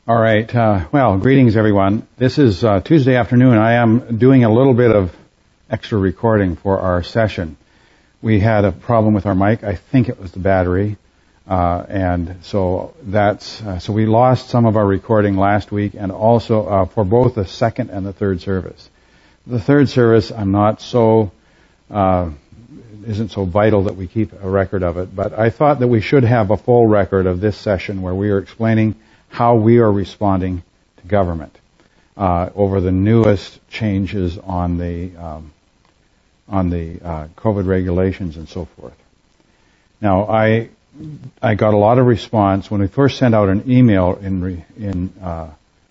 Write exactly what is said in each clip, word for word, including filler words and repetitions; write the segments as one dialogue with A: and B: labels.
A: All right. Uh, well, greetings, everyone. This is uh, Tuesday afternoon. I am doing a little bit of extra recording for our session. We had a problem with our mic. I think it was the battery, uh, and so that's uh, so we lost some of our recording last week, and also uh, for both the second and the third service. The third service, I'm not so uh, isn't so vital that we keep a record of it, but I thought that we should have a full record of this session where we are explaining how we are responding to government uh, over the newest changes on the um, on the uh, COVID regulations and so forth. Now, I I got a lot of response when we first sent out an email in re, in uh,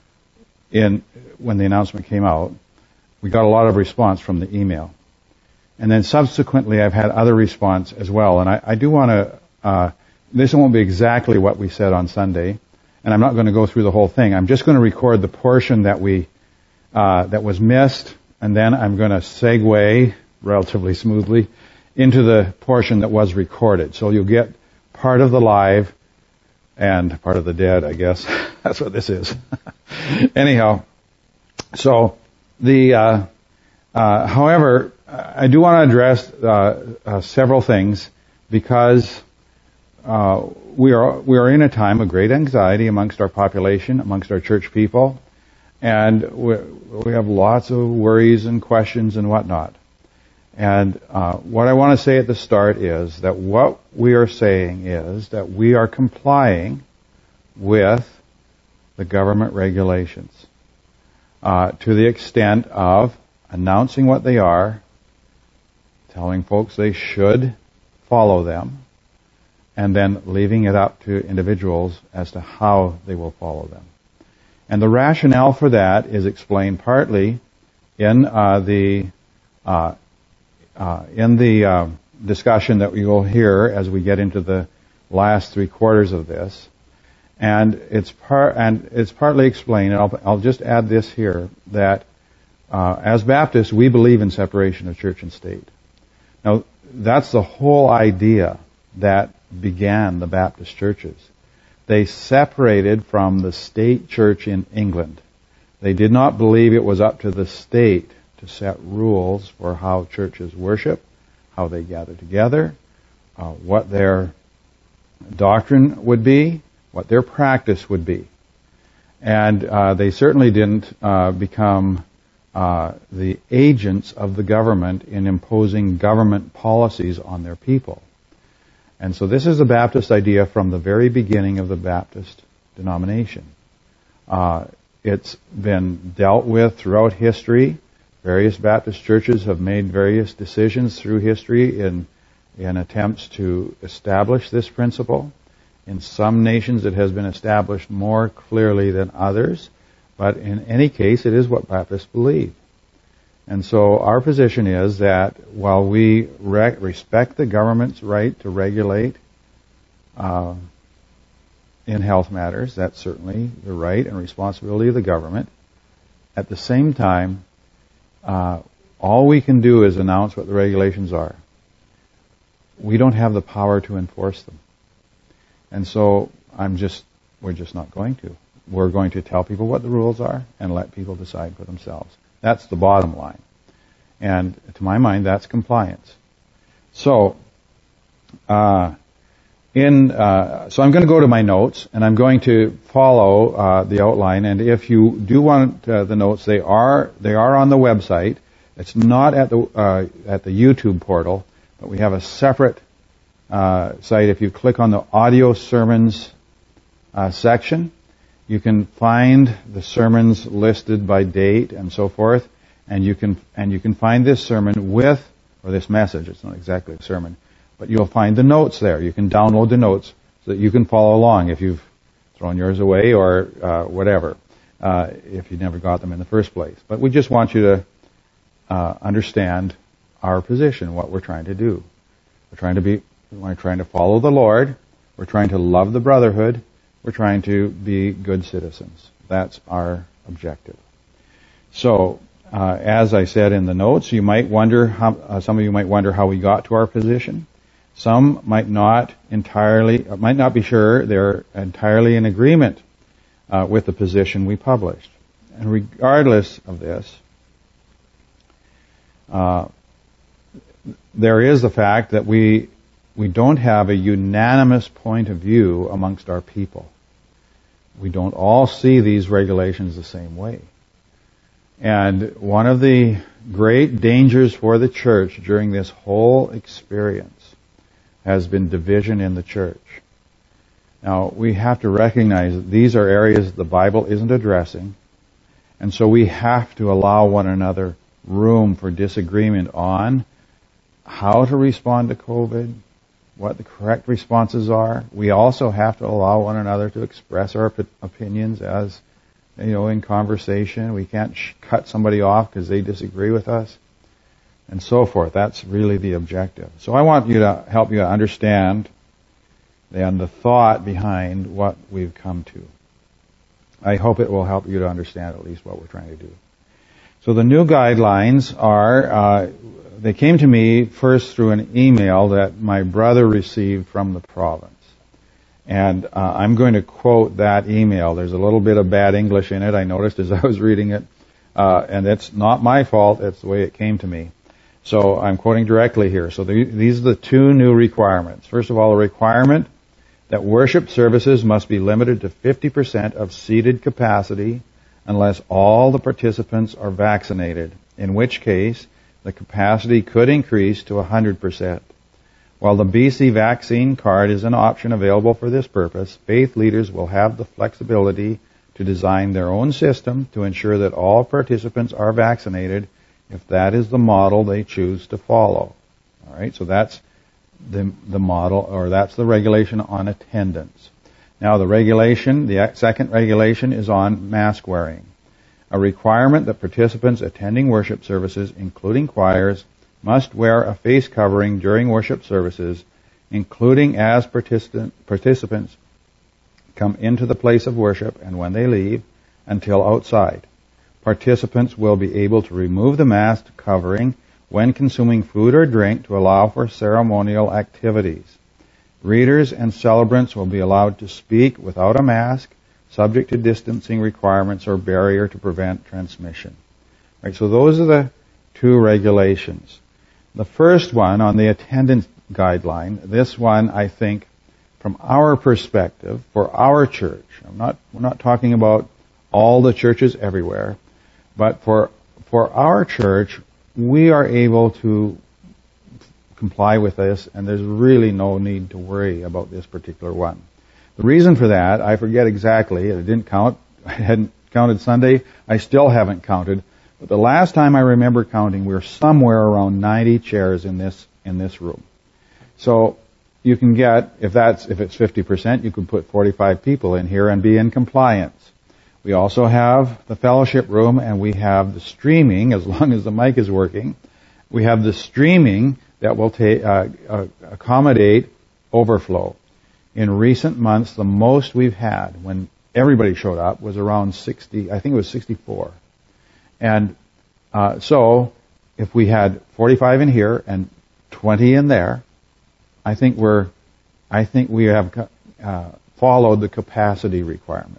A: in when the announcement came out. We got a lot of response from the email, and then subsequently I've had other response as well. And I, I do want to. Uh, this won't be exactly what we said on Sunday. And I'm not going to go through the whole thing. I'm just going to record the portion that we uh, that was missed, and then I'm going to segue relatively smoothly into the portion that was recorded. So you'll get part of the live and part of the dead, I guess. That's what this is. Anyhow, so the uh, uh, however, I do want to address uh, uh, several things because. Uh, we are we are in a time of great anxiety amongst our population, amongst our church people, and we, we have lots of worries and questions and whatnot. And uh, what I want to say at the start is that what we are saying is that we are complying with the government regulations uh, to the extent of announcing what they are, telling folks they should follow them, and then leaving it up to individuals as to how they will follow them. And the rationale for that is explained partly in uh, the uh, uh, in the uh, discussion that we will hear as we get into the last three quarters of this, and it's part and it's partly explained. And I'll, I'll just add this here that uh, as Baptists we believe in separation of church and state. Now that's the whole idea that began the Baptist churches. They separated from the state church in England. They did not believe it was up to the state to set rules for how churches worship, how they gather together, uh, what their doctrine would be, what their practice would be. And uh, they certainly didn't uh, become uh, the agents of the government in imposing government policies on their people. And so this is the Baptist idea from the very beginning of the Baptist denomination. Uh, it's been dealt with throughout history. Various Baptist churches have made various decisions through history in in attempts to establish this principle. In some nations it has been established more clearly than others, but in any case it is what Baptists believe. And so our position is that while we re- respect the government's right to regulate uh, in health matters, that's certainly the right and responsibility of the government, at the same time, uh, all we can do is announce what the regulations are. We don't have the power to enforce them. And so I'm just, we're just not going to. We're going to tell people what the rules are and let people decide for themselves. That's the bottom line. And to my mind, that's compliance. So, uh, in, uh, so I'm going to go to my notes, and I'm going to follow uh, the outline. And if you do want uh, the notes, they are they are on the website. It's not at the uh, at the YouTube portal, but we have a separate uh, site. If you click on the audio sermons uh, section, you can find the sermons listed by date and so forth, and you can and you can find this sermon with, or this message, it's not exactly a sermon, but you'll find the notes there. You can download the notes so that you can follow along if you've thrown yours away or uh, whatever, uh, if you never got them in the first place. But we just want you to uh, understand our position, what we're trying to do. We're trying to be, we're trying to follow the Lord. We're trying to love the brotherhood. We're trying to be good citizens. That's our objective. So, uh, as I said in the notes, you might wonder how, uh, some of you might wonder how we got to our position. Some might not entirely, might not be sure they're entirely in agreement uh, with the position we published. And regardless of this, uh, there is the fact that we we don't have a unanimous point of view amongst our people. We don't all see these regulations the same way. And one of the great dangers for the church during this whole experience has been division in the church. Now, we have to recognize that these are areas that the Bible isn't addressing, and so we have to allow one another room for disagreement on how to respond to COVID, what the correct responses are. We also have to allow one another to express our op- opinions as, you know, in conversation. We can't sh- cut somebody off because they disagree with us, and so forth. That's really the objective. So I want you to help you understand and the thought behind what we've come to. I hope it will help you to understand at least what we're trying to do. So the new guidelines are, uh, they came to me first through an email that my brother received from the province. And uh, I'm going to quote that email. There's a little bit of bad English in it, I noticed as I was reading it. Uh, and it's not my fault, it's the way it came to me. So I'm quoting directly here. So the, these are the two new requirements. First of all, a requirement that worship services must be limited to fifty percent of seated capacity unless all the participants are vaccinated, in which case the capacity could increase to one hundred percent. While the B C vaccine card is an option available for this purpose, faith leaders will have the flexibility to design their own system to ensure that all participants are vaccinated if that is the model they choose to follow. All right, so that's the the model, or that's the regulation on attendance. Now the regulation, the second regulation is on mask wearing. A requirement that participants attending worship services, including choirs, must wear a face covering during worship services, including as participant, participants come into the place of worship and when they leave, until outside. Participants will be able to remove the mask covering when consuming food or drink to allow for ceremonial activities. Readers and celebrants will be allowed to speak without a mask, subject to distancing requirements or barrier to prevent transmission. Right, so those are the two regulations. The first one on the attendance guideline, this one I think from our perspective, for our church, I'm not, we're not talking about all the churches everywhere, but for, for our church, we are able to comply with this, and there's really no need to worry about this particular one. The reason for that, I forget exactly. I didn't count. I hadn't counted Sunday. I still haven't counted. But the last time I remember counting, we were somewhere around ninety chairs in this in this room. So you can get, if that's if it's fifty percent, you could put forty-five people in here and be in compliance. We also have the fellowship room, and we have the streaming, as long as the mic is working. We have the streaming that will ta- uh, uh, accommodate overflow. In recent months, the most we've had when everybody showed up was around sixty, I think it was sixty-four. And uh, so if we had forty-five in here and twenty in there, I think we're, I think we have uh, followed the capacity requirements.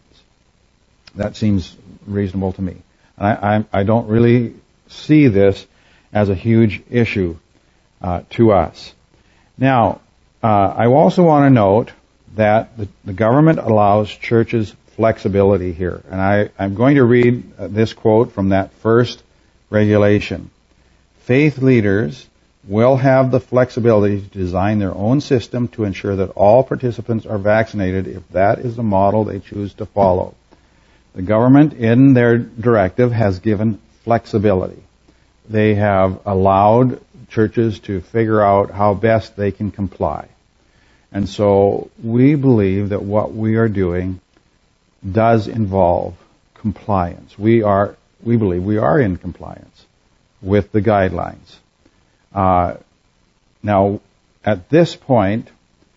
A: That seems reasonable to me. And I, I, I don't really see this as a huge issue uh, to us. Now, uh, I also want to note that the, the government allows churches flexibility here. And I, I'm going to read uh, this quote from that first regulation. Faith leaders will have the flexibility to design their own system to ensure that all participants are vaccinated if that is the model they choose to follow. The government, in their directive, has given flexibility. They have allowed churches to figure out how best they can comply. And so we believe that what we are doing does involve compliance. We are, we believe we are in compliance with the guidelines. Uh, now, at this point,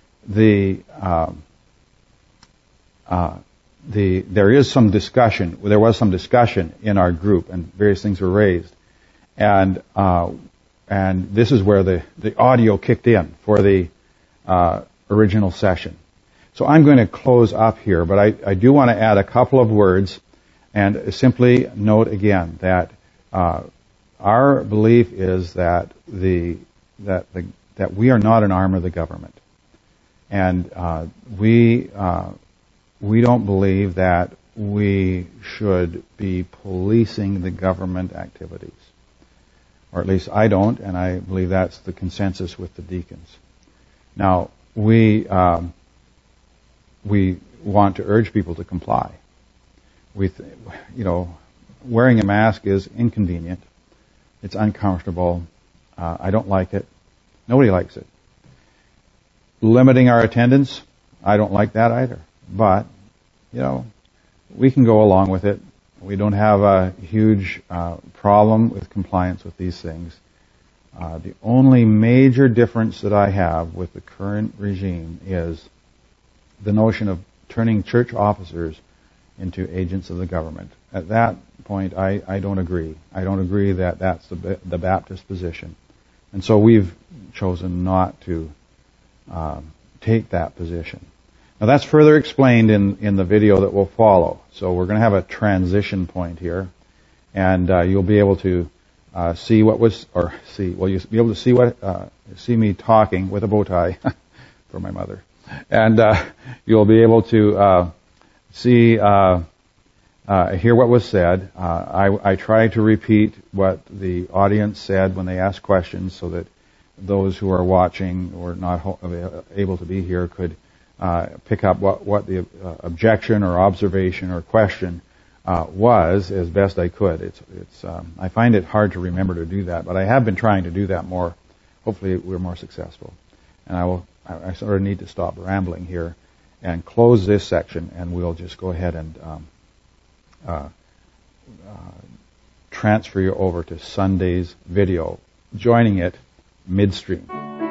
A: the um, uh, The, there is some discussion, there was some discussion in our group, and various things were raised. And, uh, and this is where the, the audio kicked in for the, uh, original session. So I'm going to close up here, but I, I do want to add a couple of words and simply note again that uh, our belief is that the that the that we are not an arm of the government, and uh, we uh, we don't believe that we should be policing the government activities, or at least I don't, and I believe that's the consensus with the deacons. Now we um, we want to urge people to comply. We, th- you know, wearing a mask is inconvenient. It's uncomfortable. Uh, I don't like it. Nobody likes it. Limiting our attendance, I don't like that either. But, you know, we can go along with it. We don't have a huge uh, problem with compliance with these things. Uh, the only major difference that I have with the current regime is the notion of turning church officers into agents of the government. At that point, I, I don't agree. I don't agree that that's the, the Baptist position. And so we've chosen not to um, take that position. Now that's further explained in, in the video that will follow. So we're going to have a transition point here, and uh, you'll be able to uh, see what was, or see, well, you'll be able to see what, uh, see me talking with a bow tie for my mother. And uh, you'll be able to uh, see, uh, uh, hear what was said. Uh, I, I try to repeat what the audience said when they asked questions so that those who are watching or not ho- able to be here could uh, pick up what, what the uh, objection or observation or question uh, was as best I could. It's, it's, um, I find it hard to remember to do that, but I have been trying to do that more. Hopefully we're more successful. And I will, I, I sort of need to stop rambling here and close this section, and we'll just go ahead and um, uh, uh, transfer you over to Sunday's video, joining it midstream.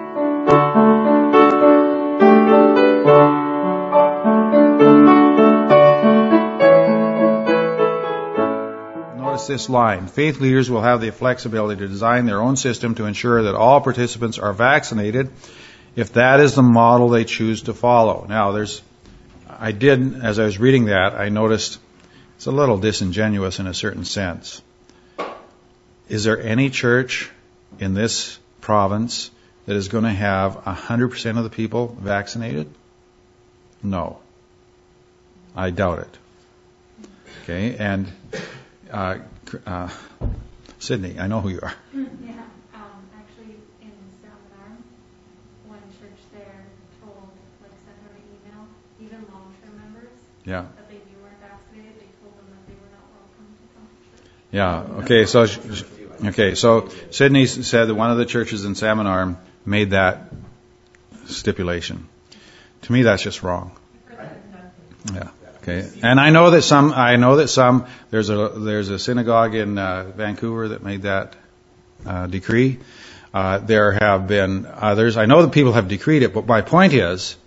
A: Notice this line. Faith leaders will have the flexibility to design their own system to ensure that all participants are vaccinated if that is the model they choose to follow. Now, there's, I did, as I was reading that, I noticed it's a little disingenuous in a certain sense. Is there any church in this province that is going to have one hundred percent of the people vaccinated? No. I doubt it. Okay, and uh, uh, Sydney, I know who you are.
B: Yeah, um, actually in Salmon one church there told, like sent out an email, even long-term members,
A: Yeah.
B: that they knew weren't vaccinated, they told them that they were not welcome to come to church.
A: Yeah, okay, so, okay, so Sydney said that one of the churches in Salmon Arm made that stipulation. To me, that's just wrong. Yeah. Okay. And I know that some, I know that some, there's a, there's a synagogue in uh, Vancouver that made that uh, decree. Uh, there have been others. I know that people have decreed it, but my point is,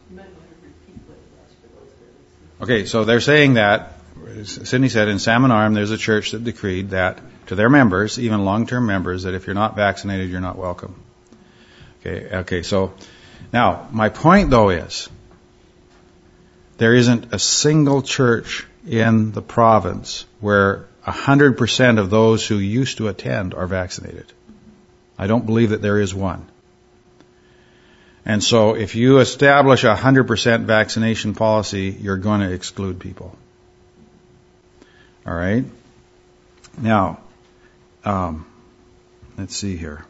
A: okay, so they're saying that, Sydney said in Salmon Arm there's a church that decreed that to their members, even long-term members, that if you're not vaccinated, you're not welcome. Okay, okay, so now my point though is, there isn't a single church in the province where one hundred percent of those who used to attend are vaccinated. I don't believe that there is one. And so if you establish a one hundred percent vaccination policy, you're going to exclude people. All right? Now, um, let's see here.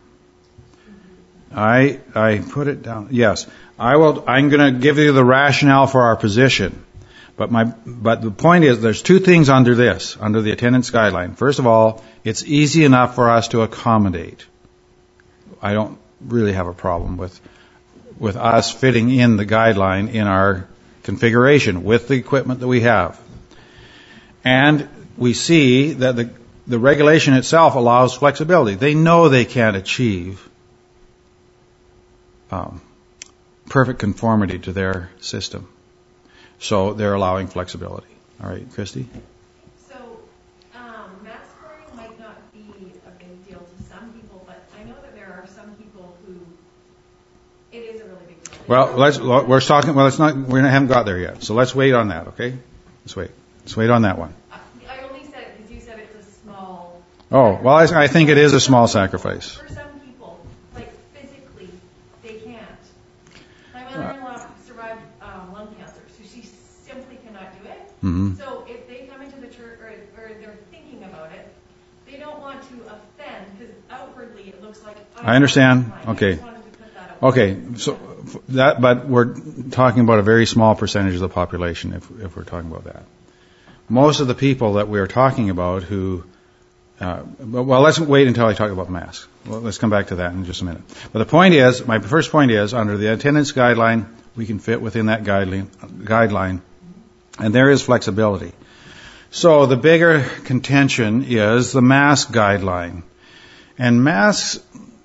A: I I put it down. Yes. I will, I'm going to give you the rationale for our position. But my, but the point is, there's two things under this, under the attendance guideline. First of all, it's easy enough for us to accommodate. I don't really have a problem with, with us fitting in the guideline in our configuration with the equipment that we have. And we see that the, the regulation itself allows flexibility. They know they can't achieve, um, perfect conformity to their system. So they're allowing flexibility. All right, Christy?
C: So um, mask wearing might not be a big deal to some people, but I know that there are some people who it is a really big deal.
A: Well, let's, we're talking, well, it's not, we haven't got there yet. So let's wait on that, okay? Let's wait. Let's wait on that one.
C: I only said it because you said it's a small.
A: Oh, well, I, I think it is a small sacrifice.
C: For some people, like physically, they can't. My mother-in-law survived um, lung cancer, so she simply cannot do it.
A: Mm-hmm.
C: So if they come into the church, or, or they're thinking about it, they don't want to offend, because outwardly it looks like.
A: I understand.
C: I
A: Okay.
C: just wanted to put that out.
A: Okay, so that, but we're talking about a very small percentage of the population if, if we're talking about that. Most of the people that we are talking about who, uh, well, let's wait until I talk about the masks. Well, let's come back to that in just a minute. But the point is, my first point is, under the attendance guideline, we can fit within that guideline, guideline, and there is flexibility. So the bigger contention is the mask guideline. And masks,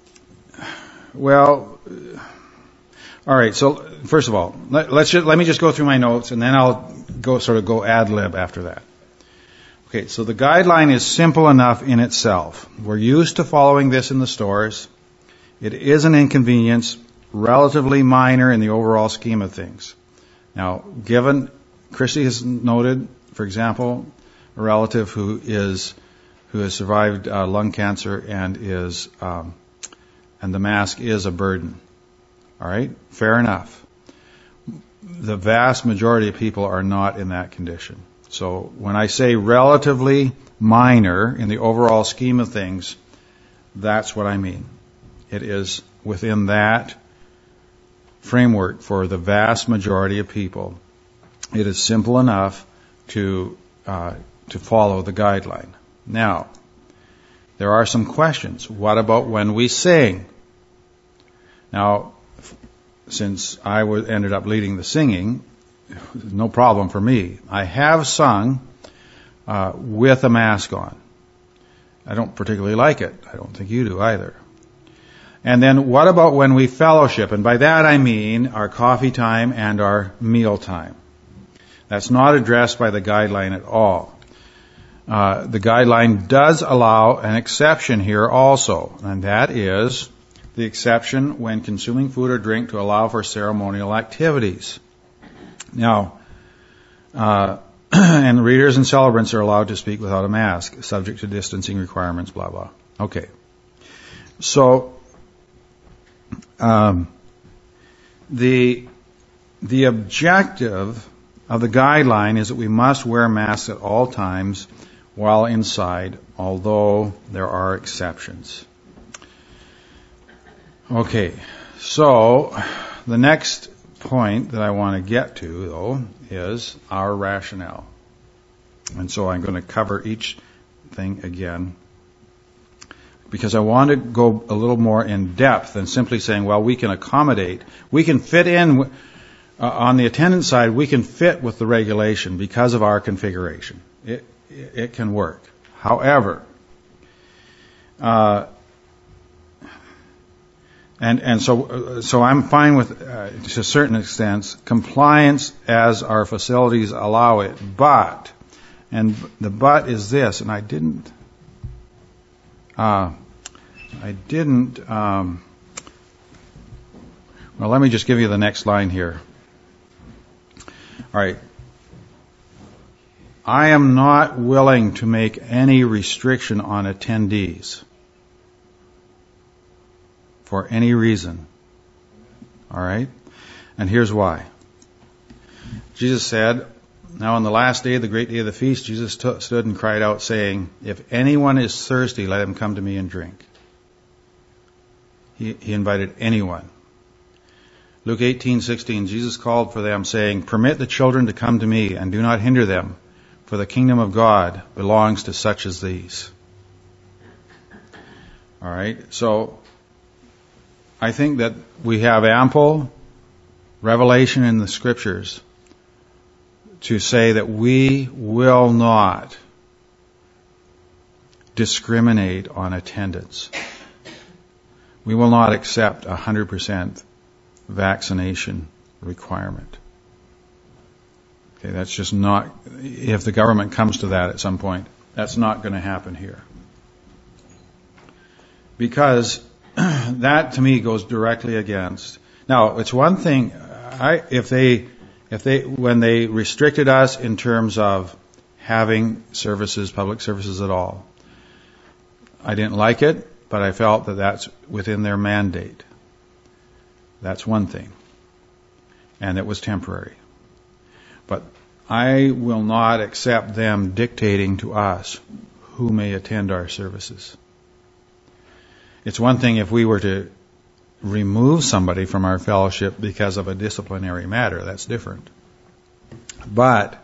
A: well, all right, so first of all, let, let's just, let me just go through my notes, and then I'll go sort of go ad lib after that. Okay, so the guideline is simple enough in itself. We're used to following this in the stores. It is an inconvenience, relatively minor in the overall scheme of things. Now, given, Christy has noted, for example, a relative who is who has survived uh, lung cancer and is um, and the mask is a burden. All right, fair enough. The vast majority of people are not in that condition. So when I say relatively minor in the overall scheme of things, that's what I mean. It is within that framework for the vast majority of people. It is simple enough to uh, to follow the guideline. Now, there are some questions. What about when we sing? Now, since I w- ended up leading the singing, no problem for me. I have sung uh, with a mask on. I don't particularly like it. I don't think you do either. And then what about when we fellowship? And by that I mean our coffee time and our meal time. That's not addressed by the guideline at all. Uh, the guideline does allow an exception here also, and that is the exception when consuming food or drink to allow for ceremonial activities. Now, uh, and readers and celebrants are allowed to speak without a mask, subject to distancing requirements, blah, blah. Okay. So, um, the, the objective of the guideline is that we must wear masks at all times while inside, although there are exceptions. Okay, so the next point that I want to get to, though, is our rationale. And so I'm going to cover each thing again, because I want to go a little more in depth than simply saying, well, we can accommodate, we can fit in, uh, on the attendance side, we can fit with the regulation because of our configuration. It, it can work. However, uh, And and so so I'm fine with, uh, to a certain extent, compliance as our facilities allow it. But, and the but is this, and I didn't, uh, I didn't. Um, well, let me just give you the next line here. All right. I am not willing to make any restriction on attendees for any reason. All right? And here's why. Jesus said, now on the last day, the great day of the feast, Jesus t- stood and cried out, saying, if anyone is thirsty, let him come to me and drink. He, he invited anyone. Luke eighteen sixteen, Jesus called for them, saying, permit the children to come to me, and do not hinder them, for the kingdom of God belongs to such as these. All right? So, I think that we have ample revelation in the Scriptures to say that we will not discriminate on attendance. We will not accept a one hundred percent vaccination requirement. Okay, that's just not, if the government comes to that at some point, that's not going to happen here. Because that, to me, goes directly against Now, it's one thing, I, if they, if they, when they restricted us in terms of having services, public services at all, I didn't like it, but I felt that that's within their mandate. That's one thing. And it was temporary. But I will not accept them dictating to us who may attend our services. It's one thing if we were to remove somebody from our fellowship because of a disciplinary matter. That's different. But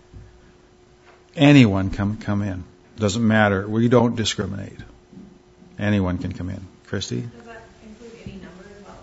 A: anyone can come in. Doesn't matter. We don't discriminate. Anyone can come in. Christy?
C: Does that include any number as well?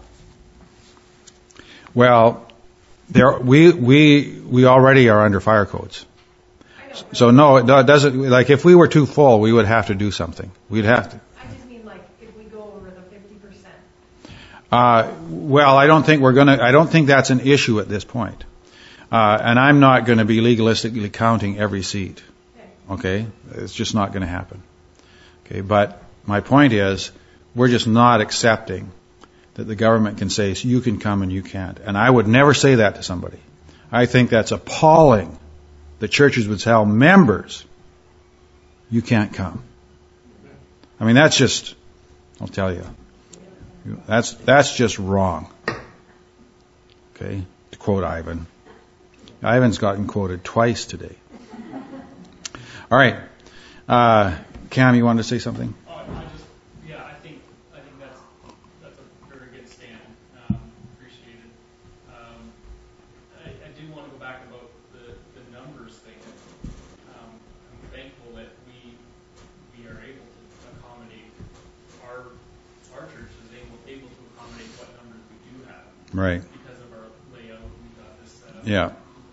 A: Well, there we we we already are under fire codes.
C: I know.
A: So no, it doesn't. Like if we were too full, we would have to do something. We'd have to.
C: I just mean like if we go over the fifty percent.
A: Uh, well, I don't think we're gonna. I don't think that's an issue at this point. Uh, and I'm not going to be legalistically counting every seat. Okay, it's just not going to happen. Okay, but my point is, we're just not accepting that the government can say, so you can come and you can't. And I would never say that to somebody. I think that's appalling. The churches would tell members, you can't come. I mean, that's just, I'll tell you, that's, that's just wrong. Okay, to quote Ivan. Ivan's gotten quoted twice today. All right. Uh, Cam, you wanted to say something?
D: Oh, I just, yeah, I think, I think that's, that's a very good stand. Um, appreciate it. Um, I, I do want to go back about the, the numbers thing. Um, I'm thankful that we, we are able to accommodate our, our church is able, able to accommodate what numbers we do have.
A: Right.
D: Because of our layout, we've got this set up.
A: Yeah.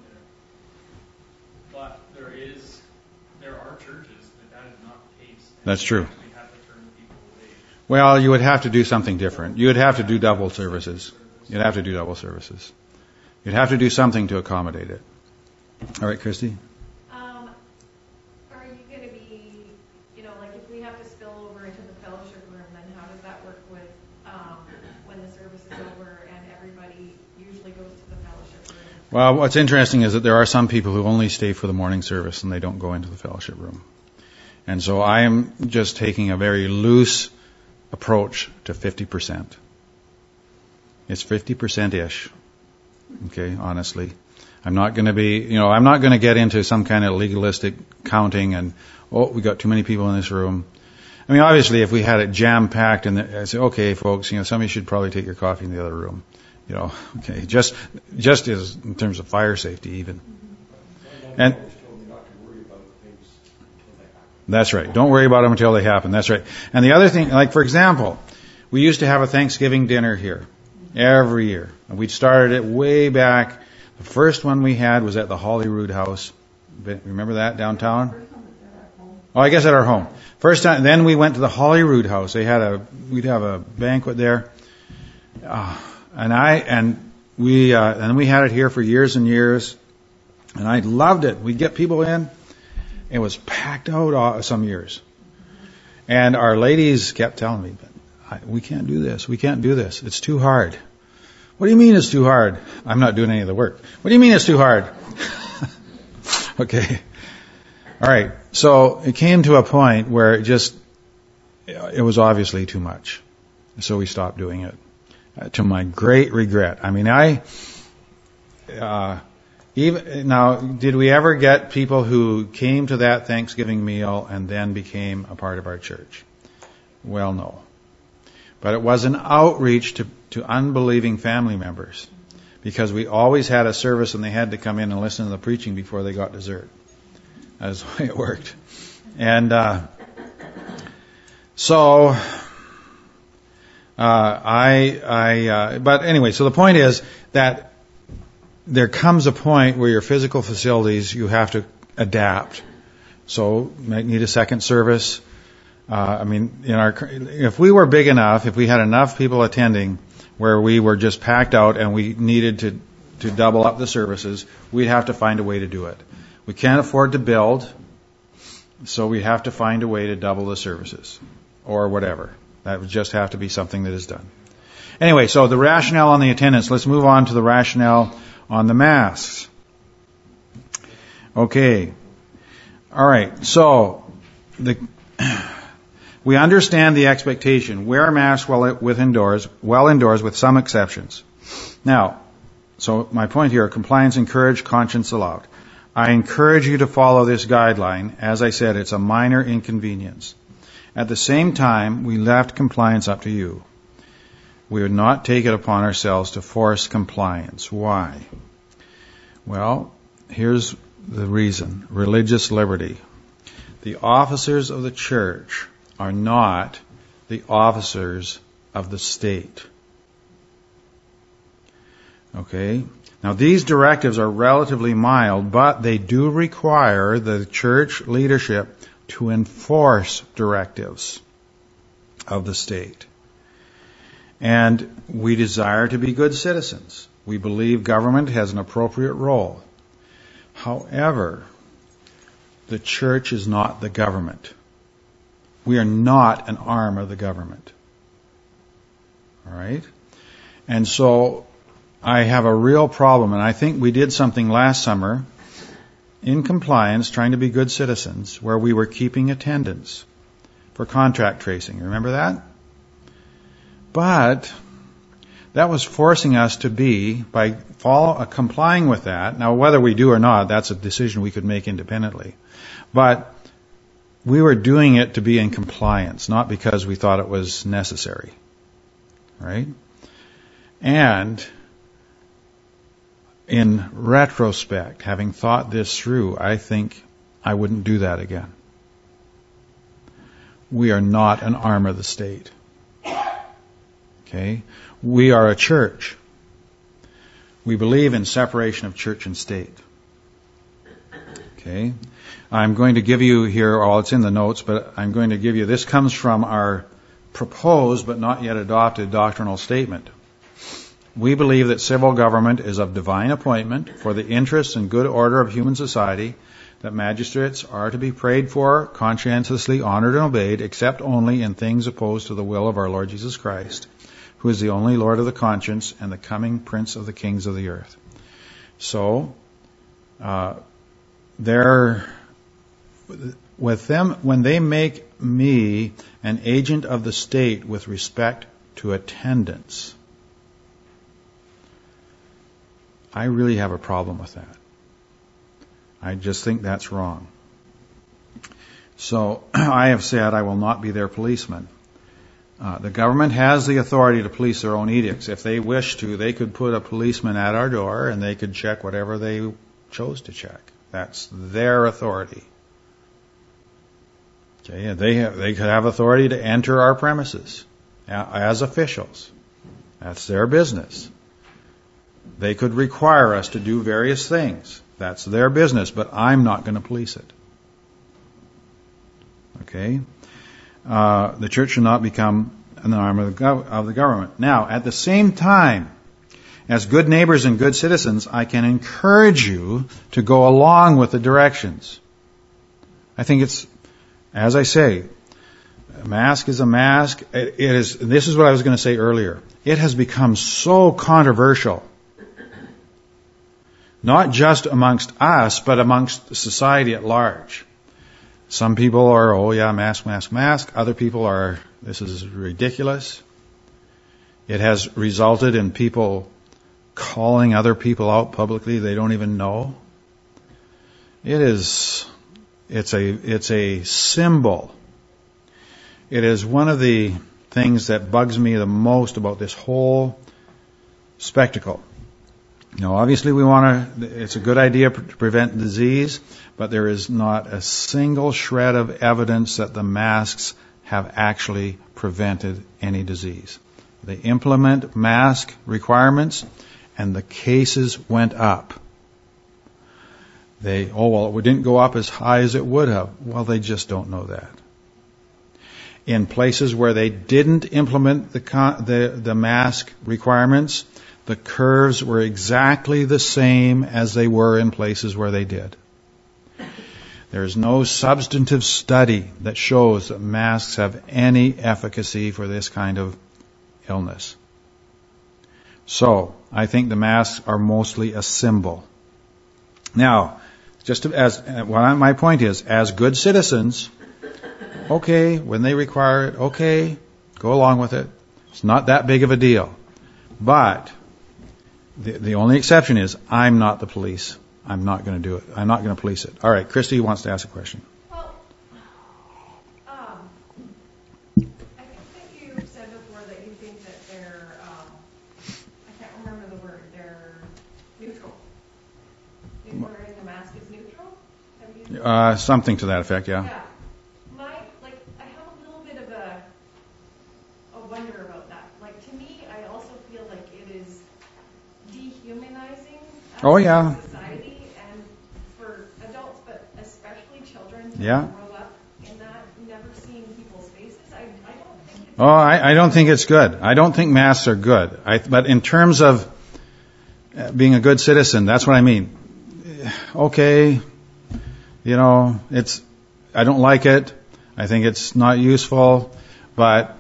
D: But there is, there are churches that that is not the case.
A: That's true.
D: We have to turn people away.
A: Well, you would have to do something different. You would have to do double services. You'd have to do double services. You'd have to do something to accommodate it. All right, Christy?
C: Um, are you going to be, you know, like if we have to spill over into the fellowship room, then how does that work with um, when the service is over and everybody usually goes to the fellowship room?
A: Well, what's interesting is that there are some people who only stay for the morning service and they don't go into the fellowship room. And so I am just taking a very loose approach to fifty percent. It's fifty percent-ish. Okay, honestly. I'm not going to be, you know, I'm not going to get into some kind of legalistic counting and, oh, we got too many people in this room. I mean, obviously, if we had it jam-packed and I say, okay, folks, you know, some of you should probably take your coffee in the other room. You know, okay, just just as in terms of fire safety even. And that's right. Don't worry about them until they happen. That's right. And the other thing, like for example, we used to have a Thanksgiving dinner here every year. And we'd started it way back. The first one we had was at the Holyrood House. Remember that downtown? Oh, I guess at our home. First time. Then we went to the Holyrood House. They had a we'd have a banquet there. Uh, And I and we uh, and we had it here for years and years, and I loved it. We'd get people in. It was packed out some years, and our ladies kept telling me, "But I, we can't do this. We can't do this. It's too hard." What do you mean it's too hard? I'm not doing any of the work. What do you mean it's too hard? Okay, all right. So it came to a point where it just it was obviously too much, so we stopped doing it. Uh, to my great regret. I mean, I, uh, even, now, did we ever get people who came to that Thanksgiving meal and then became a part of our church? Well, no. But it was an outreach to, to unbelieving family members because we always had a service and they had to come in and listen to the preaching before they got dessert. That's the way it worked. And, uh, so, Uh, I, I, uh, but anyway, so the point is that there comes a point where your physical facilities, you have to adapt. So, you might need a second service. Uh, I mean, in our, if we were big enough, if we had enough people attending where we were just packed out and we needed to, to double up the services, we'd have to find a way to do it. We can't afford to build, so we have to find a way to double the services or whatever. That would just have to be something that is done. Anyway, so the rationale on the attendance. Let's move on to the rationale on the masks. Okay. All right. So the we understand the expectation. Wear a mask while with indoors, well indoors, with some exceptions. Now, so my point here: compliance encouraged, conscience allowed. I encourage you to follow this guideline. As I said, it's a minor inconvenience. At the same time, we left compliance up to you. We would not take it upon ourselves to force compliance. Why? Well, here's the reason. Religious liberty. The officers of the church are not the officers of the state. Okay? Now, these directives are relatively mild, but they do require the church leadership to enforce directives of the state. And we desire to be good citizens. We believe government has an appropriate role. However, the church is not the government. We are not an arm of the government. All right? And so I have a real problem, and I think we did something last summer in compliance, trying to be good citizens, where we were keeping attendance for contract tracing. Remember that? But that was forcing us to be, by follow, uh, complying with that. Now, whether we do or not, that's a decision we could make independently. But we were doing it to be in compliance, not because we thought it was necessary. Right? And in retrospect, having thought this through, I think I wouldn't do that again. We are not an arm of the state. Okay? We are a church. We believe in separation of church and state. Okay? I'm going to give you here, well, it's in the notes, but I'm going to give you, this comes from our proposed but not yet adopted doctrinal statement. We believe that civil government is of divine appointment for the interests and good order of human society, that magistrates are to be prayed for, conscientiously honored and obeyed, except only in things opposed to the will of our Lord Jesus Christ, who is the only Lord of the conscience and the coming Prince of the kings of the earth. So, uh, they're, with them, when they make me an agent of the state with respect to attendance, I really have a problem with that. I just think that's wrong. So I have said I will not be their policeman. Uh, the government has the authority to police their own edicts. If they wish to, they could put a policeman at our door and they could check whatever they chose to check. That's their authority. Okay, and they have, they could have authority to enter our premises as officials. That's their business. They could require us to do various things. That's their business, but I'm not going to police it. Okay? Uh, the church should not become an arm of the, gov- of the government. Now, at the same time, as good neighbors and good citizens, I can encourage you to go along with the directions. I think it's, as I say, a mask is a mask. It is. This is what I was going to say earlier. It has become so controversial. Not just amongst us, but amongst society at large. Some people are, oh yeah, mask, mask, mask. Other people are, this is ridiculous. It has resulted in people calling other people out publicly they don't even know. It is, it's a, it's a symbol. It is one of the things that bugs me the most about this whole spectacle. Now, obviously we want to, it's a good idea to prevent disease, but there is not a single shred of evidence that the masks have actually prevented any disease. They implement mask requirements and the cases went up. They, oh well, it didn't go up as high as it would have. Well, they just don't know that. In places where they didn't implement the, the, the mask requirements, the curves were exactly the same as they were in places where they did. There is no substantive study that shows that masks have any efficacy for this kind of illness. So, I think the masks are mostly a symbol. Now, just to, as well, my point is, as good citizens, okay, when they require it, okay, go along with it. It's not that big of a deal. But the, the only exception is, I'm not the police. I'm not going to do it. I'm not going to police it. All right, Christy wants to ask a question.
C: Well, um, I think that you said before that you think that they're, um, I can't remember the word, they're neutral. Is wearing a mask is neutral? Have you?
A: Uh, something to that effect, yeah.
C: Yeah. My, like, I have a little bit of a, a wonder about that. Like, to me, I also feel like it is dehumanizing as
A: Oh, yeah.
C: a society and for adults, but especially children to
A: Yeah.
C: grow up in that, never seeing people's faces. I, I don't think it's
A: Oh, I, I don't think it's good. I don't think masks are good. I, but in terms of uh, being a good citizen, that's what I mean. Okay, you know, it's, I don't like it. I think it's not useful, but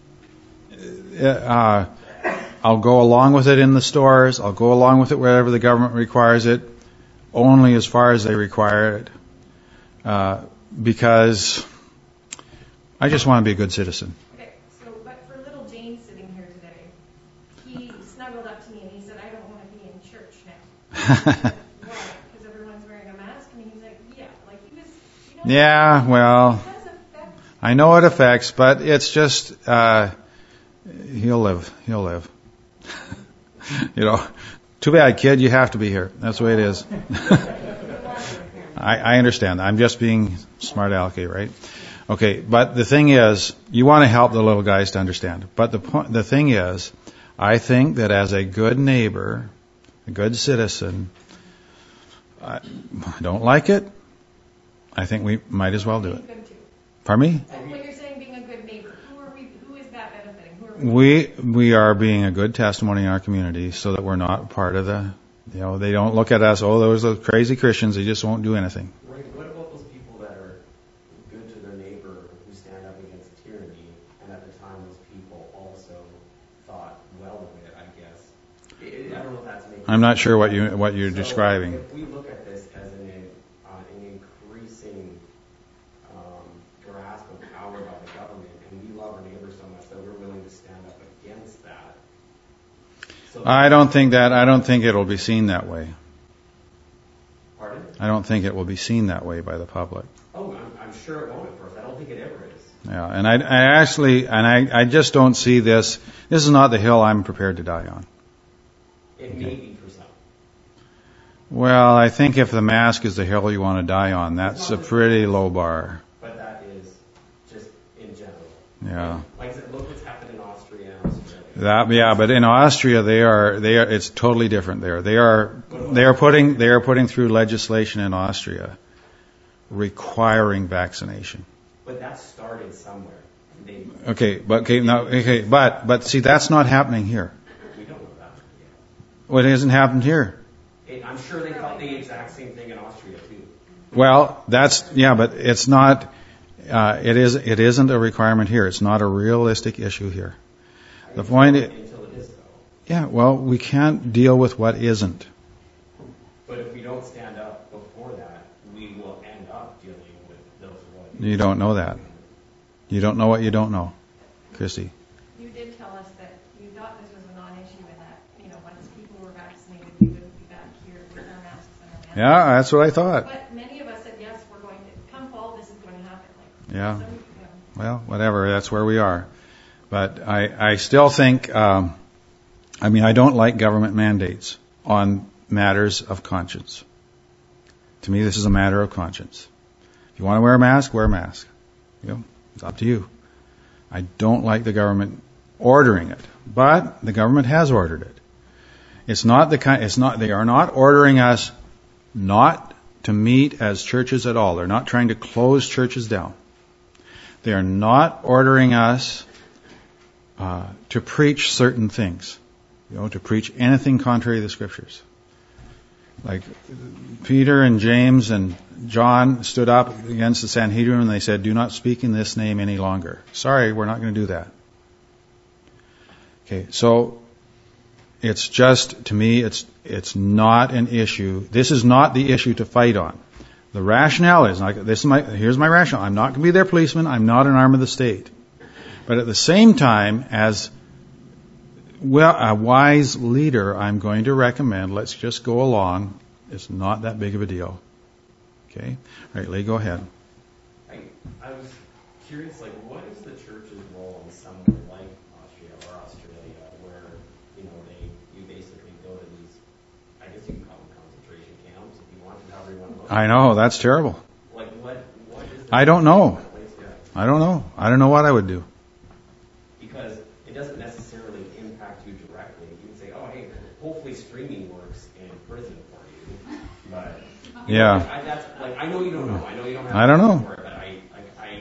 A: uh, I'll go along with it in the stores. I'll go along with it wherever the government requires it, only as far as they require it, uh, because I just want to be a good citizen.
C: Okay, so, but for little Jane sitting here today, he snuggled up to me and he said, I don't want to be in church now. Why? Because everyone's wearing a mask? And he's like, yeah, like he was, you know.
A: Yeah, well,
C: It does affect.
A: I know it affects, but it's just, uh, he'll live. He'll live. You know, too bad, kid, you have to be here. That's the way it is. I, I understand. I'm just being smart alecky, right? Okay, but the thing is, you want to help the little guys to understand. But the point, the thing is, I think that as a good neighbor, a good citizen, I, I don't like it. I think we might as well do it.
C: Good too.
A: Pardon me?
C: And when you're saying being a good neighbor, who are we? Who is that benefiting? Who are we?
A: We we are being a good testimony in our community, so that we're not part of the, you know, they don't look at us. Oh, those are crazy Christians. They just won't do anything.
E: Right. What about those people that are good to their neighbor who stand up against tyranny, and at the time those people also thought well of it? I guess. I I don't know if that's making.
A: I'm not sure what you what you're
E: So
A: describing.
E: If we look at this as an, uh, an increasing um, grasp of power by the government, and we love our neighbor so much that we're willing to stand up against that. So
A: I don't think that. I don't think it'll be seen that way.
E: Pardon?
A: I don't think it will be seen that way by the public.
E: Oh, I'm, I'm sure it won't at first. I don't think it ever is.
A: Yeah, and I, I actually, and I, I just don't see this. This is not the hill I'm prepared to die on.
E: It may be for some.
A: Well, I think if the mask is the hill you want to die on, that's a pretty low bar.
E: But that is just in general.
A: Yeah.
E: Like I said, look what's happened in Austria and Australia.
A: That, yeah, but in Austria they are, they are, it's totally different there. They are, they are putting, they are putting through legislation in Austria requiring vaccination.
E: But that started somewhere. They,
A: Okay, but okay, now, okay, but, but see, that's not happening here.
E: we don't know that yet.
A: Well, it hasn't happened here.
E: It, I'm sure they thought the exact same thing in Austria too.
A: Well, that's, yeah, but it's not, uh, it is, it isn't a requirement here. It's not a realistic issue here. The point is,
E: Until it is though.
A: yeah, well, we can't deal with what isn't.
E: But if we don't stand up before that, we will end up dealing with those what.
A: You don't know that. You don't know what you don't know, Christy.
C: You did tell us that you thought this was a non-issue and that, you know, once people were vaccinated, we wouldn't be back here with our masks and our masks.
A: Yeah, that's what I thought.
C: But many of us said, yes, we're going to, come fall, this is going to happen. Like,
A: Yeah.
C: some, you know,
A: Well, whatever, that's where we are. But I, I still think, um, I mean, I don't like government mandates on matters of conscience. To me, this is a matter of conscience. If you want to wear a mask, wear a mask. You know, it's up to you. I don't like the government ordering it, but the government has ordered it. It's not the kind, it's not, they are not ordering us not to meet as churches at all. They're not trying to close churches down. They are not ordering us uh, to preach certain things, you know, to preach anything contrary to the Scriptures. Like Peter and James and John stood up against the Sanhedrin and they said, "Do not speak in this name any longer." Sorry, we're not going to do that. Okay, so it's just, to me, it's it's not an issue. This is not the issue to fight on. The rationale is, like, this is my, here's my rationale. I'm not going to be their policeman. I'm not an arm of the state. But at the same time, as well, a wise leader, I'm going to recommend, let's just go along. It's not that big of a deal. Okay? All right, Lee, go ahead.
E: I, I was curious, like, what is the church's role in somewhere like Austria or Australia, where, you know, they, you basically go to these, I guess you can call them concentration camps, if you want to, however you want to look.
A: I know, that's terrible.
E: Like, what, what is the
A: I don't know.
E: place yet?
A: I don't know. I don't know what I would do.
E: Because it doesn't necessarily impact you directly. You can say, oh, hey, hopefully streaming works in prison for you. But you
A: Yeah.
E: know, I, that's, like, I know you don't know. I know you don't have
A: I don't
E: an
A: know.
E: answer for it, but I, I, I,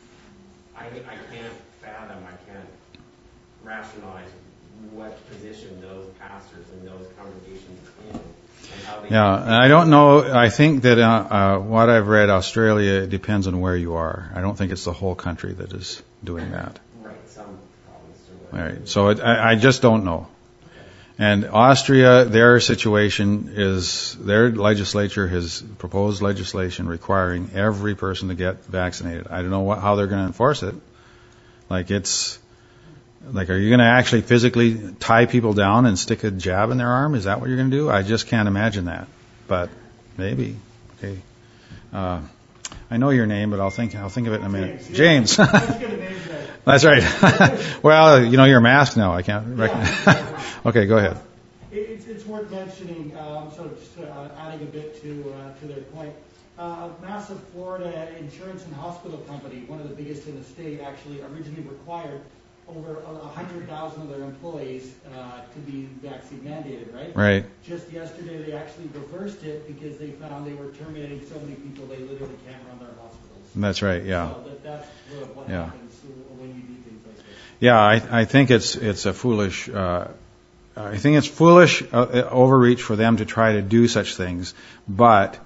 E: I, I can't fathom, I can't rationalize what position those pastors and those congregations are in and how they.
A: Yeah, and I don't know. I think that uh, uh, what I've read, Australia, it depends on where you are. I don't think it's the whole country that is doing that.
E: Right, some provinces or
A: All
E: whatever.
A: right, so it, I, I just don't know. And Austria, their situation is, their legislature has proposed legislation requiring every person to get vaccinated. I don't know what, how they're going to enforce it. Like it's, like, are you going to actually physically tie people down and stick a jab in their arm? Is that what you're going to do? I just can't imagine that. But maybe. Okay. Uh, I know your name, but I'll think I'll think of it in a minute. James. That's right. Well, you know your mask now. I can't recognize. Okay, go ahead.
F: It's, it's worth mentioning, um, so just uh, adding a bit to uh, to their point. Uh, a massive Florida insurance and hospital company, one of the biggest in the state, actually originally required over one hundred thousand of their employees uh, to be vaccine mandated, right?
A: Right.
F: Just yesterday, they actually reversed it because they found they were terminating so many people they literally can't run their hospitals.
A: That's right. Yeah.
F: So that, that's what, what
A: Yeah.
F: happens when you do things like this.
A: Yeah, I, I think it's it's a foolish. Uh, I think it's foolish uh, overreach for them to try to do such things. But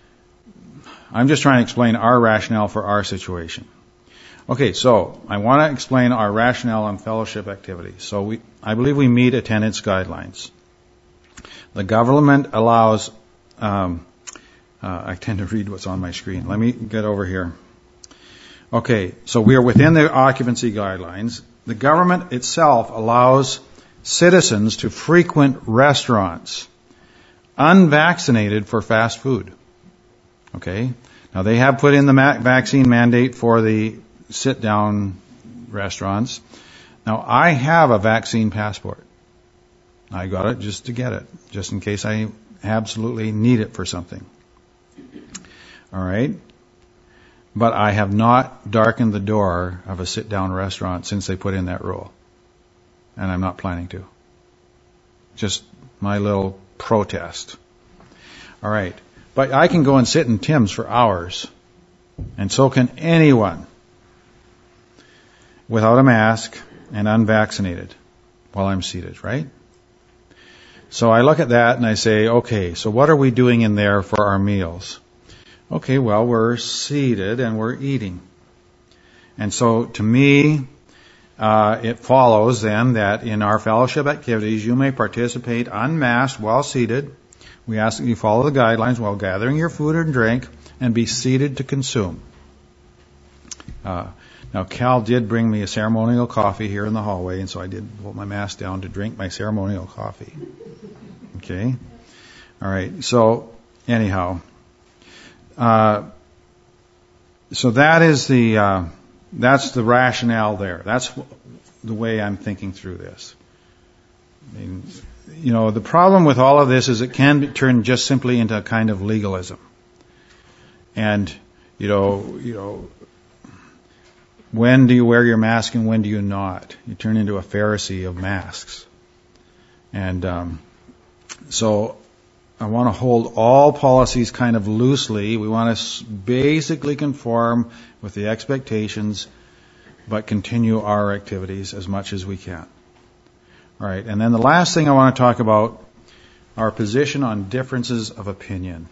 A: I'm just trying to explain our rationale for our situation. Okay, so I want to explain our rationale on fellowship activities. So we, I believe we meet attendance guidelines. The government allows. Um, uh, I tend to read what's on my screen. Let me get over here. Okay, so we are within the occupancy guidelines. The government itself allows citizens to frequent restaurants unvaccinated for fast food. Okay, now they have put in the ma- vaccine mandate for the sit-down restaurants. Now I have a vaccine passport. I got it just to get it, just in case I absolutely need it for something. All right. But I have not darkened the door of a sit-down restaurant since they put in that rule. And I'm not planning to. Just my little protest. All right. But I can go and sit in Tim's for hours. And so can anyone without a mask and unvaccinated while I'm seated, right? So I look at that and I say, okay, so what are we doing in there for our meals? Okay, well, we're seated and we're eating. And so to me, uh, it follows then that in our fellowship activities, you may participate unmasked while seated. We ask that you follow the guidelines while gathering your food and drink and be seated to consume. Uh, now, Cal did bring me a ceremonial coffee here in the hallway, and so I did pull my mask down to drink my ceremonial coffee. Okay? All right, so anyhow... Uh, so that is the uh, that's the rationale there. That's the way I'm thinking through this. I mean, you know, the problem with all of this is it can be turned just simply into a kind of legalism. And you know, you know, when do you wear your mask and when do you not? You turn into a Pharisee of masks. And um, so. I want to hold all policies kind of loosely. We want to basically conform with the expectations, but continue our activities as much as we can. All right, and then the last thing I want to talk about, our position on differences of opinion.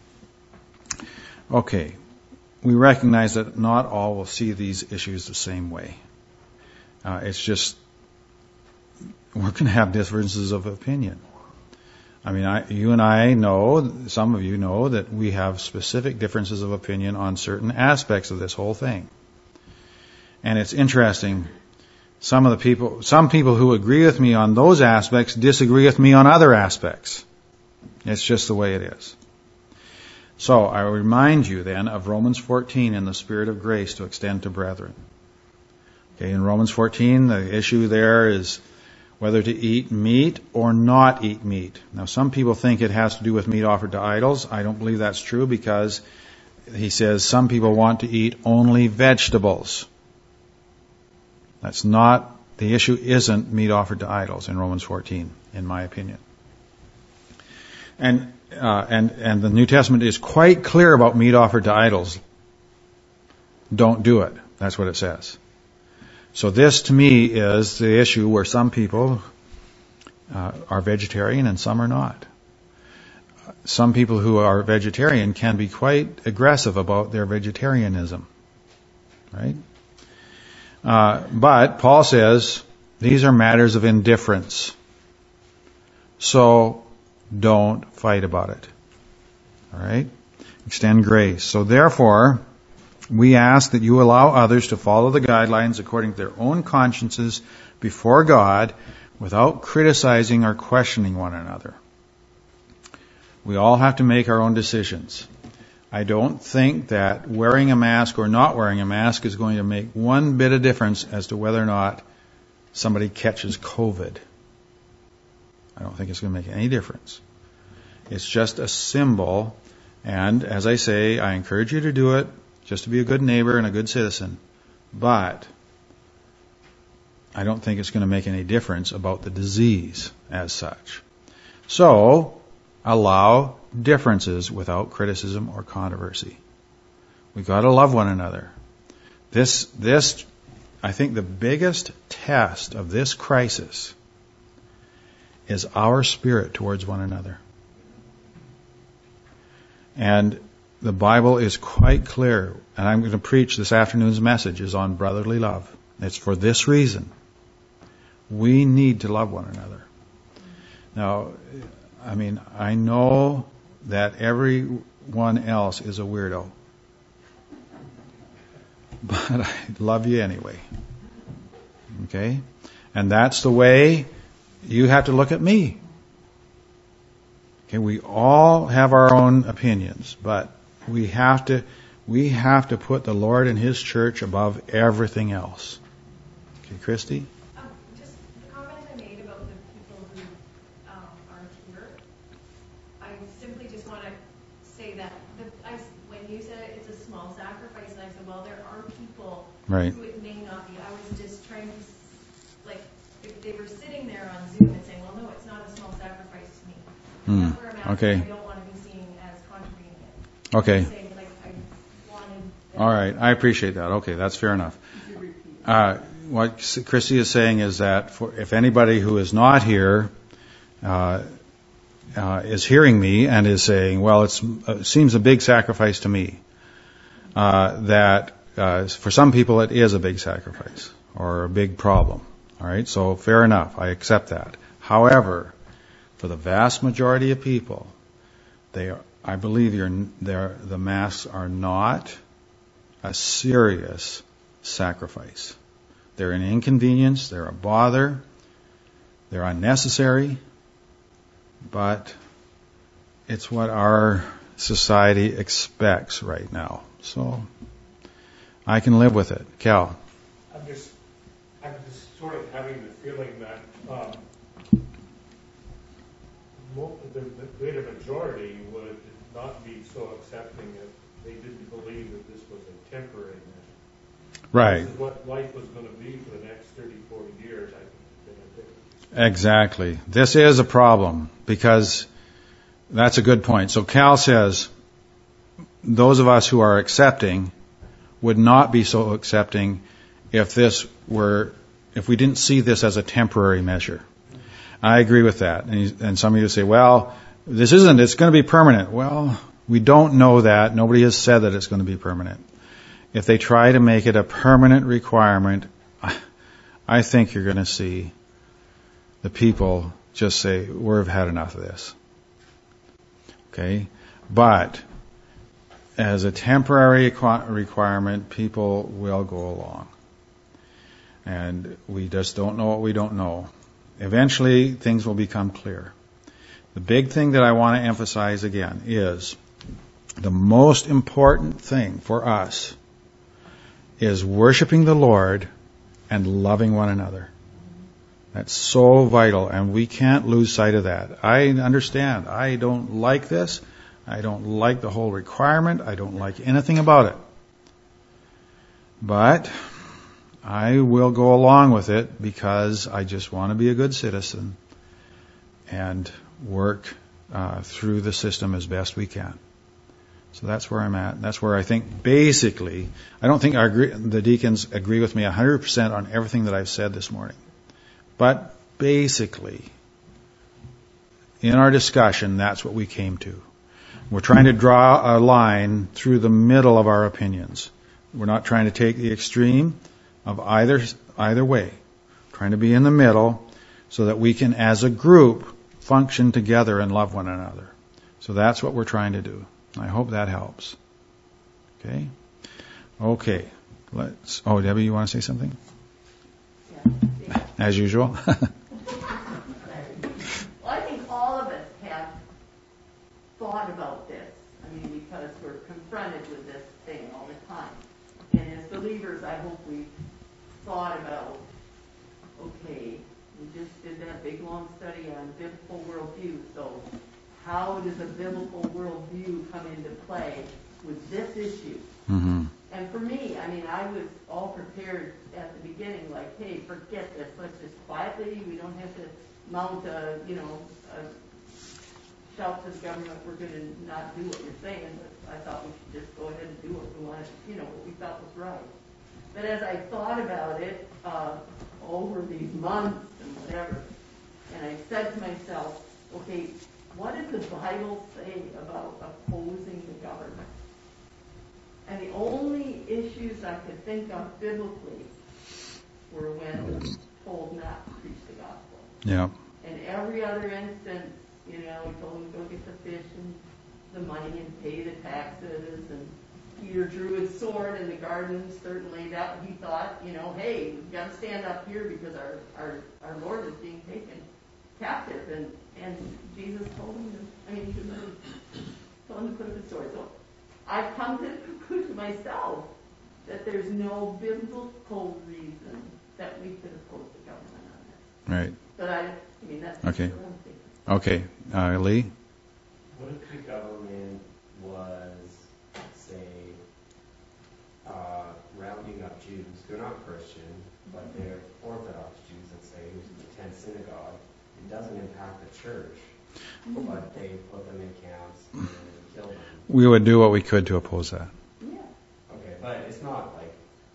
A: Okay, we recognize that not all will see these issues the same way. Uh, it's just we're going to have differences of opinion. I mean, I, you and I know, some of you know, that we have specific differences of opinion on certain aspects of this whole thing. And it's interesting, some of the people, some people who agree with me on those aspects disagree with me on other aspects. It's just the way it is. So I remind you then of Romans fourteen and the Spirit of grace to extend to brethren. Okay, in Romans fourteen, the issue there is whether to eat meat or not eat meat. Now, some people think it has to do with meat offered to idols. I don't believe that's true, because he says some people want to eat only vegetables. That's not, the issue isn't meat offered to idols in Romans fourteen, in my opinion. And uh, and and the New Testament is quite clear about meat offered to idols. Don't do it. That's what it says. So this, to me, is the issue where some people uh, are vegetarian and some are not. Some people who are vegetarian can be quite aggressive about their vegetarianism, right? Uh, but Paul says these are matters of indifference. So don't fight about it. All right? Extend grace. So therefore, we ask that you allow others to follow the guidelines according to their own consciences before God without criticizing or questioning one another. We all have to make our own decisions. I don't think that wearing a mask or not wearing a mask is going to make one bit of difference as to whether or not somebody catches COVID. I don't think it's going to make any difference. It's just a symbol, and as I say, I encourage you to do it, just to be a good neighbor and a good citizen. But I don't think it's going to make any difference about the disease as such. So, allow differences without criticism or controversy. We've got to love one another. This, this, I think the biggest test of this crisis is our spirit towards one another. And the Bible is quite clear, and I'm going to preach this afternoon's message is on brotherly love. It's for this reason. We need to love one another. Now, I mean, I know that everyone else is a weirdo, but I love you anyway. Okay? And that's the way you have to look at me. Okay, we all have our own opinions, but we have to we have to put the Lord and His church above everything else. Okay, Christy?
C: Um, just the comment I made about the people who um, aren't here, I simply just want to say that the, I, when you said it's a small sacrifice, and I said, well, there are people
A: right.
C: who it may not be. I was just trying to, like, if they were sitting there on Zoom and saying, well, no, it's not a small sacrifice to me.
A: Hmm.
C: That's where I'm at.
A: Okay.
C: I don't want to be seen as contravening it.
A: Okay.
C: Saying, like, I wanted them.
A: All right. I appreciate that. Okay, that's fair enough. Uh, what Christy is saying is that for, if anybody who is not here uh, uh, is hearing me and is saying, well, it's, it seems a big sacrifice to me, uh, that uh, for some people it is a big sacrifice or a big problem. All right, so fair enough. I accept that. However, for the vast majority of people, they are, I believe you're, the masks are not a serious sacrifice. They're an inconvenience, they're a bother, they're unnecessary, but it's what our society expects right now. So I can live with it. Cal?
G: I'm just, I'm just sort of having the feeling that um, the, the greater majority would not be so accepting if they didn't believe that this was a temporary measure.
A: Right.
G: This is what life was going to be for the next thirty, forty years, I think.
A: Exactly. This is a problem because that's a good point. So Cal says those of us who are accepting would not be so accepting if this were, if we didn't see this as a temporary measure. I agree with that. And, you, and some of you say, well, this isn't, it's going to be permanent. Well, we don't know that. Nobody has said that it's going to be permanent. If they try to make it a permanent requirement, I think you're going to see the people just say, we've had enough of this. Okay? But as a temporary requirement, people will go along. And we just don't know what we don't know. Eventually, things will become clear. The big thing that I want to emphasize again is the most important thing for us is worshiping the Lord and loving one another. That's so vital, and we can't lose sight of that. I understand. I don't like this. I don't like the whole requirement. I don't like anything about it. But I will go along with it because I just want to be a good citizen and work uh, through the system as best we can. So that's where I'm at. That's where I think basically, I don't think our, the deacons agree with me one hundred percent on everything that I've said this morning. But basically, in our discussion, that's what we came to. We're trying to draw a line through the middle of our opinions. We're not trying to take the extreme of either either way. We're trying to be in the middle so that we can, as a group, function together and love one another. So that's what we're trying to do. I hope that helps. Okay? Okay. Let's. Oh, Debbie, you want to say something?
H: Yeah.
A: As usual.
H: Well, I think all of us have thought about this. I mean, because we're confronted with this thing all the time. And as believers, I hope we've thought about, okay, we just did that big long study on biblical worldview, so how does a biblical worldview come into play with this issue?
A: Mm-hmm.
H: And for me, I mean, I was all prepared at the beginning, like, hey, forget this. Let's just quietly, we don't have to mount a, you know, a shout to the government, we're going to not do what you're saying. But I thought we should just go ahead and do what we wanted, you know, what we felt was right. But as I thought about it uh, over these months and whatever, and I said to myself, okay, what does the Bible say about opposing the government? And the only issues I could think of biblically were when told not to preach the gospel.
A: Yeah.
H: And every other instance, you know, he told him to go get the fish and the money and pay the taxes, and Peter drew his sword in the garden. Certainly that he thought, you know, hey, we've got to stand up here because our, our, our Lord is being taken captive. And, and Jesus told him to, I mean, he told him to put up his sword. So I've come to the conclusion myself that there's no biblical reason that we could oppose the government on this.
A: Right.
H: But I, I mean, that's
A: Okay.
H: what I'm thinking.
A: Okay. Uh, Lee?
E: What if the government was, say, uh, rounding up Jews? They're not Christian, but they're Orthodox Jews, let's say, who attend synagogue. It doesn't impact the church, but they put them in camps and kill them.
A: We would do what we could to oppose that.
H: Yeah.
E: Okay, but it's not like,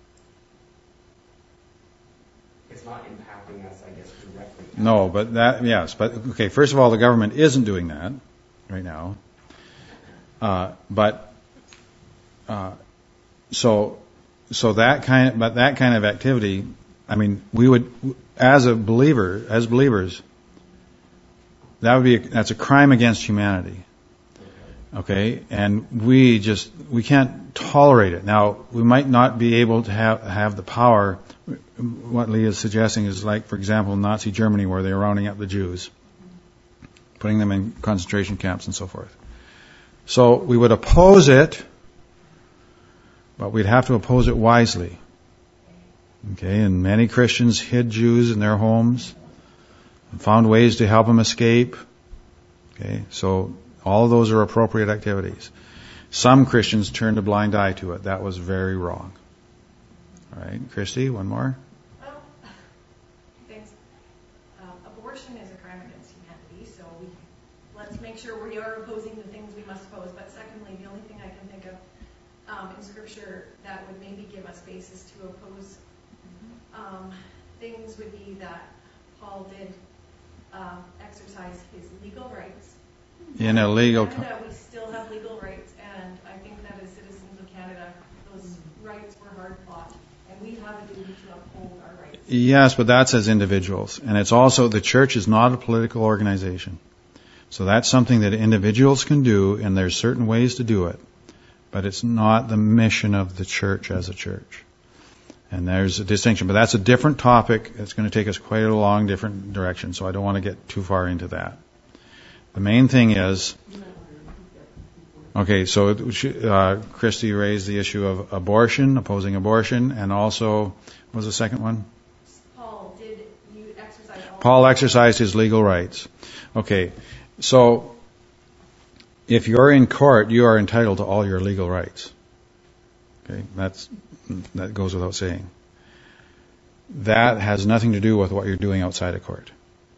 E: it's not impacting us, I guess, directly.
A: No, but that, yes, but okay, first of all, the government isn't doing that right now. Uh, but, uh, so, so that kind of, but that kind of activity, I mean, we would, as a believer, as believers, that would be, a, that's a crime against humanity. Okay, and we just, we can't tolerate it. Now, we might not be able to have, have the power. What Lee is suggesting is like, for example, Nazi Germany, where they were rounding up the Jews, putting them in concentration camps and so forth. So we would oppose it, but we'd have to oppose it wisely. Okay, and many Christians hid Jews in their homes and found ways to help them escape. Okay, so all of those are appropriate activities. Some Christians turned a blind eye to it. That was very wrong. All right, Christy, one more.
C: Well, thanks. Um, abortion is a crime against humanity, so we, let's make sure we are opposing the things we must oppose. But secondly, the only thing I can think of um, in Scripture that would maybe give us basis to oppose um, things would be that Paul did um, exercise his legal rights.
A: In a legal...
C: In Canada, we still have legal rights, and I think that as citizens of Canada, those rights were hard fought, and we have a duty to uphold our rights.
A: Yes, but that's as individuals. And it's also, the church is not a political organization. So that's something that individuals can do, and there's certain ways to do it. But it's not the mission of the church as a church. And there's a distinction. But that's a different topic. It's going to take us quite a long, different direction. So I don't want to get too far into that. The main thing is, okay, so uh, Christy raised the issue of abortion, opposing abortion, and also, what was the second one?
C: Paul, did you exercise all
A: Paul exercised his legal rights. Okay, so if you're in court, you are entitled to all your legal rights. Okay, that's that goes without saying. That has nothing to do with what you're doing outside of court.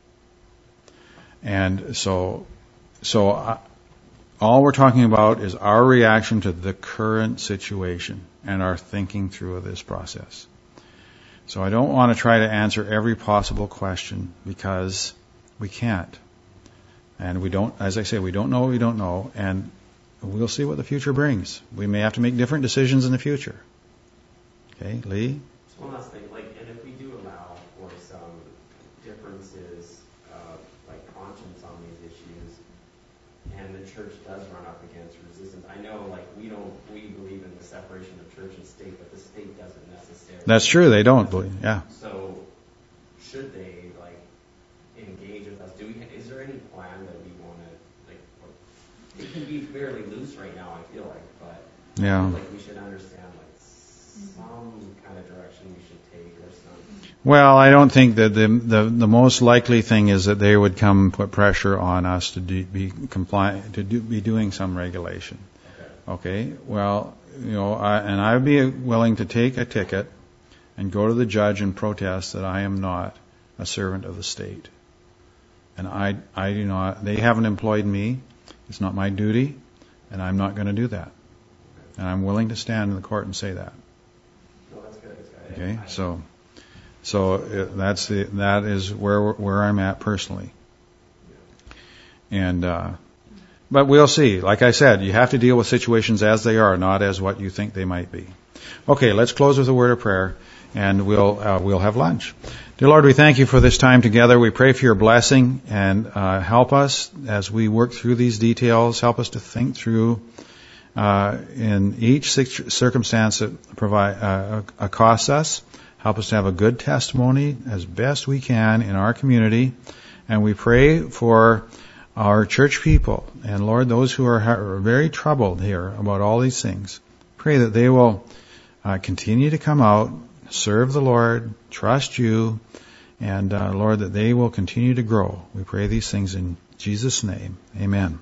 A: And so, so uh, all we're talking about is our reaction to the current situation and our thinking through of this process. So I don't want to try to answer every possible question because we can't. And we don't, as I say, we don't know what we don't know, and we'll see what the future brings. We may have to make different decisions in the future. Okay, Lee?
E: Just one last thing, like, and if we do allow for some differences of, like, conscience on these issues, and the church does run up against resistance, I know, like, we don't, we believe in the separation of church and state, but the state doesn't necessarily.
A: That's true, they don't believe, yeah.
E: So, should they, like, engage with us? Do we, is there any plan that we want to, like, it can be fairly loose right now, I feel like, but
A: yeah.
E: I feel like we should understand, like, some kind of direction we should take or something.
A: Well, I don't think that the, the the most likely thing is that they would come put pressure on us to do, be compliant, to do, be doing some regulation. Okay. Okay. Well, you know, I, and I would be willing to take a ticket and go to the judge and protest that I am not a servant of the state, and I I do not. They haven't employed me. It's not my duty, and I'm not going to do that. And I'm willing to stand in the court and say that. Okay, so, so it, that's the that is where where I'm at personally, and uh, but we'll see. Like I said, you have to deal with situations as they are, not as what you think they might be. Okay, let's close with a word of prayer, and we'll uh, we'll have lunch. Dear Lord, we thank you for this time together. We pray for your blessing and uh, help us as we work through these details. Help us to think through. Uh, in each circumstance that provide, uh, accosts us, help us to have a good testimony as best we can in our community. And we pray for our church people and Lord, those who are, are very troubled here about all these things. Pray that they will uh, continue to come out, serve the Lord, trust you, and uh, Lord, that they will continue to grow. We pray these things in Jesus' name. Amen.